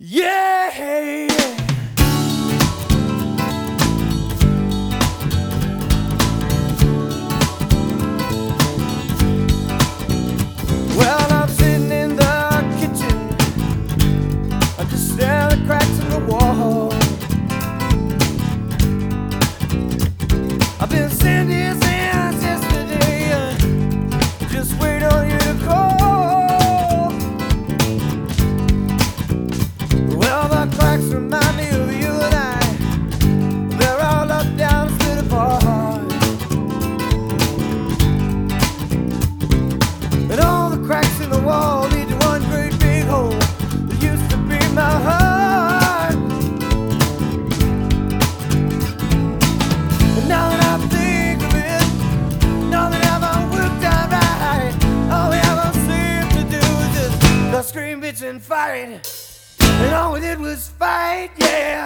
Yeah. Well, I'm sitting in the kitchen. I just stare at the cracks in the wall. I've been sitting here since yesterday. Just wait on you to call. Well, the cracks remind me of you and I. They're all up, down, split apart. And all the cracks in the wall lead to one great big hole that used to be my heart. And now that I think of it, now that I've worked out right, all we ever seem to do is just go scream, bitch, and fight. And all we did was fight, yeah.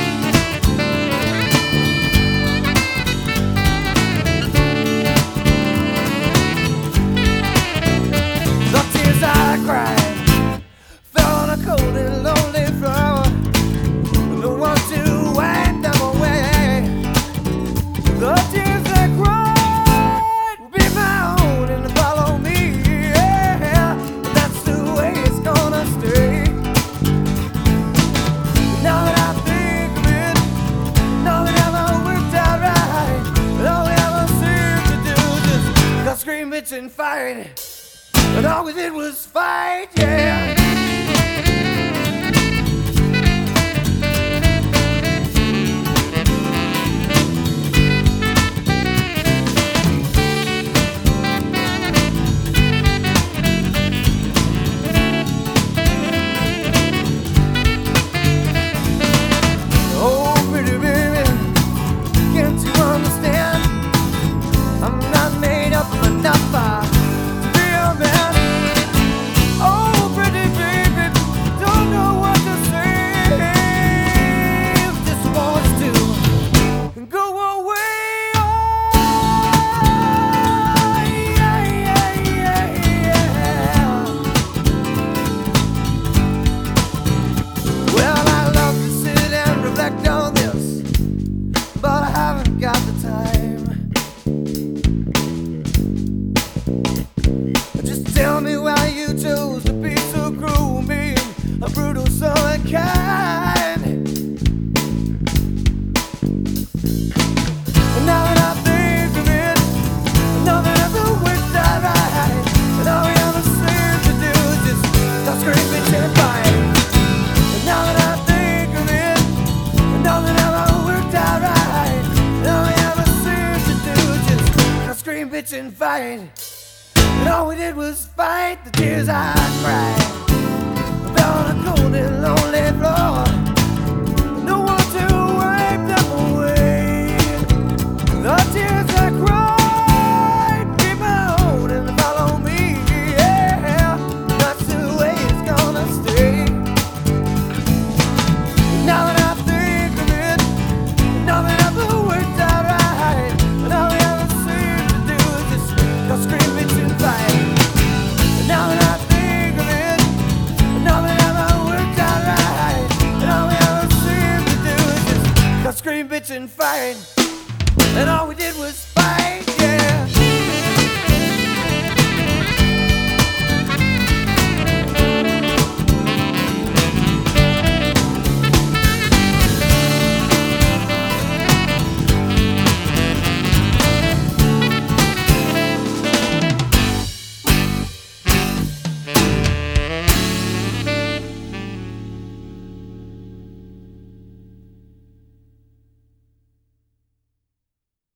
The tears I cried fell on a cold and lonely floor. No one to wipe them away. The tears I cried will be my own and follow me, yeah. That's the way it's gonna stay. Now that I think of it, now that I've worked out right, all we ever seem to do is just go scream, bitch, and fight. And all we did was fight, yeah. Oh, pretty baby, can't you understand? I'm not made up enough to be a man. Oh, pretty baby, don't know what to say. Just wants to go away. Oh, yeah, yeah, yeah, yeah. Well, I love to sit and reflect on this, but I haven't got the time. Just tell me why you chose to be so cruel, mean, a brutal, so unkind. And now that I think of it, I know that I've worked out right, and all we ever seem to do is just go scream, bitch, and fight. And now that I think of it, I know that I've worked out right, and all we ever seem to do is just go scream, bitch, and fight. And all we did was fight. The tears I cried fell on a cold and lonely floor. No one to wipe them away. The tears I cried be my own and follow me, yeah. That's the way it's gonna stay. Now that I think of it, now that I've worked out right, and all we ever seem to do is just go scream, bitch, and fight. And now that I think of it, now that I've worked out right, and all we ever seem to do is just go scream, bitch, and fight. And all we did was fight, yeah.